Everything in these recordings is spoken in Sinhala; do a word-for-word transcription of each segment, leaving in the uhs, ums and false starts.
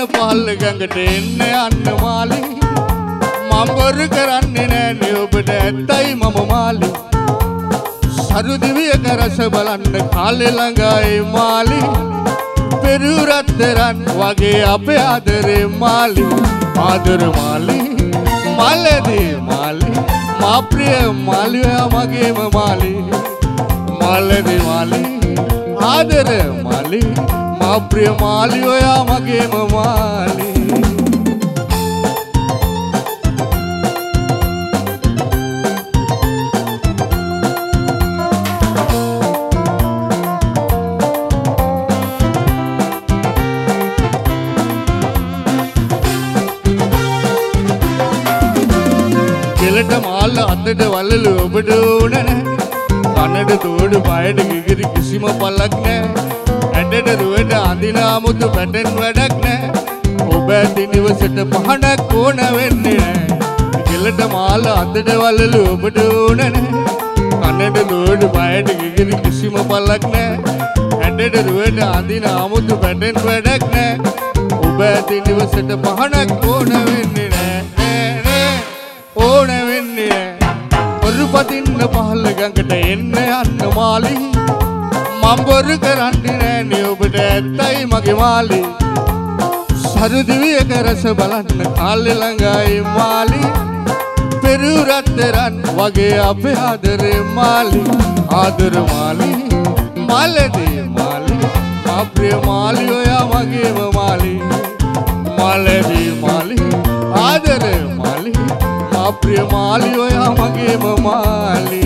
පහළ ගඟට එන්න යන්න මාලි මම බොරු කරන්නේ නෑනේ ඔබට ඇත්තයි මම මාලි සරු දිවියක රස බලන්න කාලේ ළඟයි මාලි පෙරුරත්තරන් වගේ අපේ ආදරේ මාලි ආදර මාලි මාලදී මාලි මා ප්‍රිය මාලි මගේම මාලි මාලදී මාලි ආදර මාලි මා ප්‍රිය මාලි ඔයා මගේම මාලි කෙලට මාල්ල අතට වලලු ඔබට ඕන නැහැ කනට තෝඩු පයට ගිගිරි කිසිම පළක් නැහැ ඇටට රුවට අඳින 아무තු පැටන් වැඩක් නැහැ ඔබ ඇති නිවසට පහනක් ඕන වෙන්නේ නැහැ කෙලට මාල්ල අතට වලලු ඔබට ඕන නැහැ කනට තෝඩු පයට ගිගිරි කිසිම පළක් නැහැ ඇටට රුවට අඳින 아무තු පැටන් වැඩක් නැහැ ඔබ ඇති නිවසට පහනක් ඕන වෙන්නේ නැහැ ඕන වෙන්නේ බොරු පදින්න පහළ ගඟට එන්න යන්න මාලි මම බොරු කරන්නේ නෑනේ ඔබට ඇත්තයි මගේ මාලි සරු දිවියක රස බලන්න කාලේ ළඟයි මාලි පෙරුරත්තරන් වගේ අපේ ආදරේ මාලි ආදර මාලි මාලදී මාලි මා ප්‍රිය මාලි ඔයා මගේම මාලි මාලදී මාලි ආදර මාලි प्रिय माली ओया मगे माली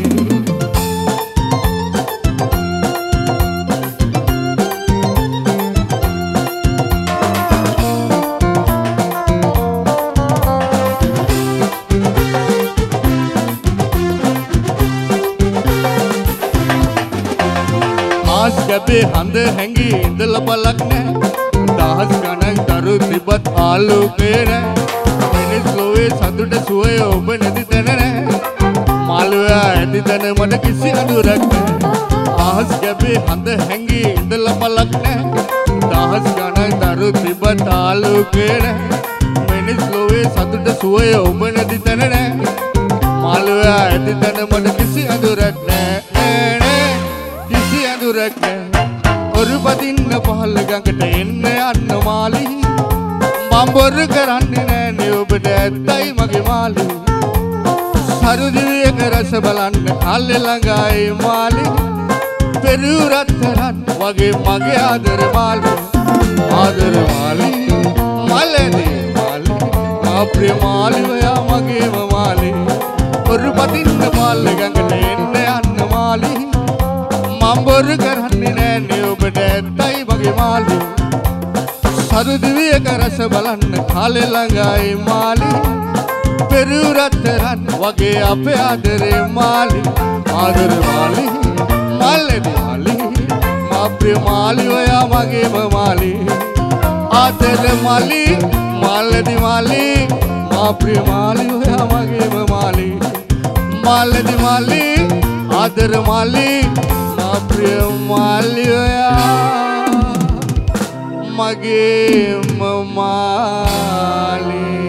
आस गबे हंद हैंगी इंदल पलक ने दास गणक दरु तिब्बत आलू पेड़ ස්ලෝවේ සතුට සුවය ඔබ නැති තැන නෑ මාළුවා ඇති තැන මට කිසි අඳුරක් නෑ ආහස් ගැබේ හඳ හැංගී ඉඳලා පළක් නෑ දහස් ගණන් දරු තිබ්බ තාලුකේ නෑ මෙනි ස්ලෝවේ සතුට සුවය ඔබ නැති තැන නෑ මාළුවා ඇති තැන මට කිසි අඳුරක් නෑ නෑ නෑ කිසි අඳුරක් නෑ ඔරු පදින්න පහළ ගඟට එන්න යන්න මාලි මම බොරු කරන්නේ නෑනේ ඔබට ඇත්තයි මගේ මාලි සරු දිවියක රස බලන්න කාලේ ළඟයි මාලි පෙරුරත්තරන් වගේ මගේ ආදර මාලි ආදර මාලි මාලදී මාලි මා ප්‍රිය මාලි ඔයා මගේම මාලි බොරු පදින්න පහළ ගඟට එන්න යන්න මාලි මම බොරු කරන්නේ නෑනේ ඔබට ඇත්තයි මගේ මාලි සරු දිවියක රස බලන්න කාලේ ළඟයි මාලි පෙරුරත්තරන් වගේ අපේ ආදරේ මාලි ආදර මාලි මාලදී මාලි මා ප්‍රිය මාලි ඔයා මගේම මාලි ආදර මාලි මාලදී මාලි මා ප්‍රිය මාලි ඔයා මගේම මාලි මාලදී මාලි ආදර මාලි මා ප්‍රිය මාලි ඔයා මගේ මාලි